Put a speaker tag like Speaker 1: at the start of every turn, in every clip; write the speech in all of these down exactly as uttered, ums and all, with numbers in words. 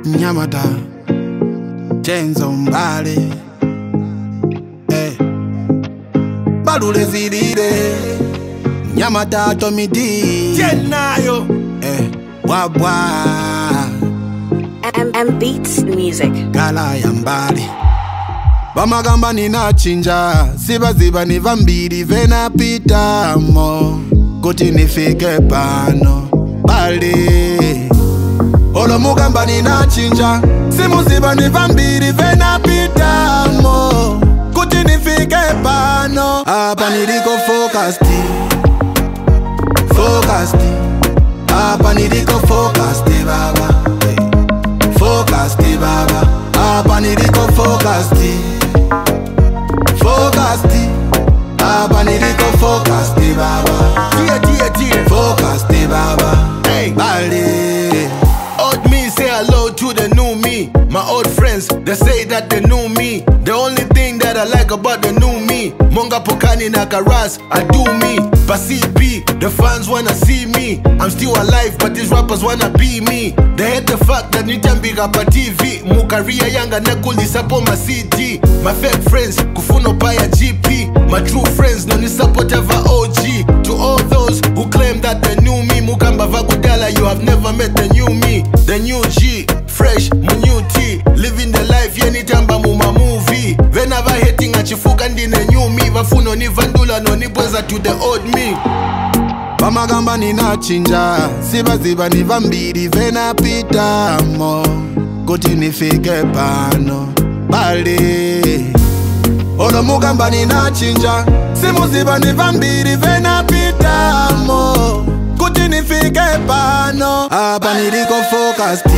Speaker 1: Nyamata Chenzo Mbale eh. Balule zidide Nyamata Tomidi
Speaker 2: Jenayo
Speaker 1: eh. Wabwa
Speaker 3: M M Beats Music
Speaker 1: Gala ya mbali Bamagamba ninachinja Siba ziba ni vambiri Vena pitamo Kuti nifike pano Bali Olo mugamba ninachinja Simu ziba ni vambiri Vena pitamo Kuti nifike pano Hapa niliko focused Focused Hapa niliko focused baba Focused baba Hapa niliko focused Focused Hapa niliko focused baba
Speaker 2: Dear, dear, dear
Speaker 1: Focused baba
Speaker 2: Hey
Speaker 1: Bali
Speaker 2: Old me say hello to the new me. My old friends, they say that they knew me. The only thing that I like about the new me, Monga Pokani Nakaras, I do me. But C P, the fans wanna see me. I'm still alive, but these rappers wanna be me. They hate the fact that Nitambiga pa T V. Mukaria Yanga Nakulisa po my C D. My fake friends, Kufuno Paya G P. My true friends, no ni support ever O G. To all those who claim that they knew me, Mukamba Vagudala, you have never met the new me. The new G, fresh, my new T. Living the life, anytime muma movie. Whenever hating at Chifuka ndi the new me. Vafuno ni vandula no ni bweza to the old me.
Speaker 1: Bamagamba ninachinja Siba ziba ni vambiri Vena pitamo Kuti nifike pano Bali Olo mugamba ninachinja Simu ziba ni vambiri Vena pitamo Kuti nifike pano Hapa niliko focused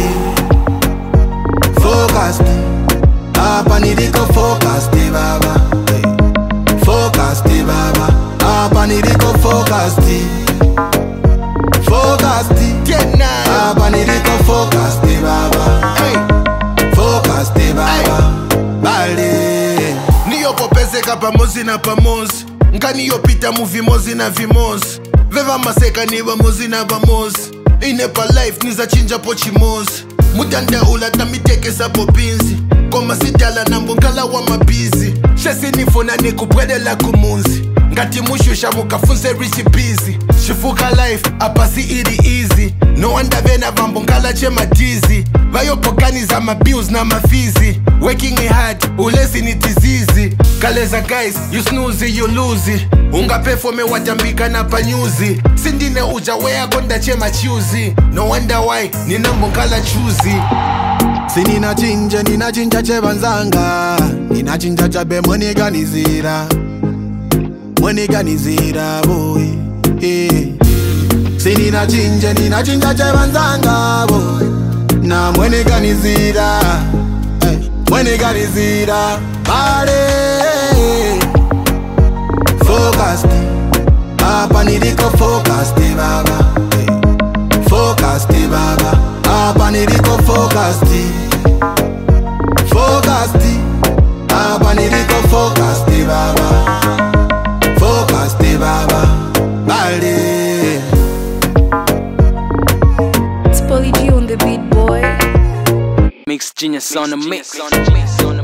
Speaker 1: Focused Hapa niliko focused baba Focused baba Hapa niliko focused Focused
Speaker 2: Jenayo
Speaker 1: Hapa niliko focused baba
Speaker 2: Hey
Speaker 1: Focused baba Bali
Speaker 2: Niyo popezeka pamozi na pamozi Nkaniyo pita mu vimozi na vimozi Veva maseka ni bamozi na bamozi Inepa life niza chinja po chimozi Mutanda ula tamiteke sa popinzi Koma sitala na mbongala wa mabizi Shesi nifona ni kupwede la kumunzi Ngati mushusha mukafunze recipes Shifuka life apasi iri easy No wonder vena vambongala che matizi Vayopokani za mabills na mafizi Working it hard, ulezi ni disease Kaleza guys, you snooze, you lose Unga pefo me watambika na panyuzi Sindine uja wea konda che machuzi No wonder why, nina mbongala chuzi
Speaker 1: Si nina chinja, nina chinja che banzanga Nina chinja cha be mweniganizira Mweniganizira boy eh. Si nina chinja, nina chinja che banzanga boy Na mweniganizira eh. Mweniganizira Bale Focused Hapa niliko focused baba eh. Focused baba Hapa niliko focused Focused Hapa niliko focused baba Focused baba Bali
Speaker 3: It's Polly G on the beat boy
Speaker 4: Mix Genius on the mix.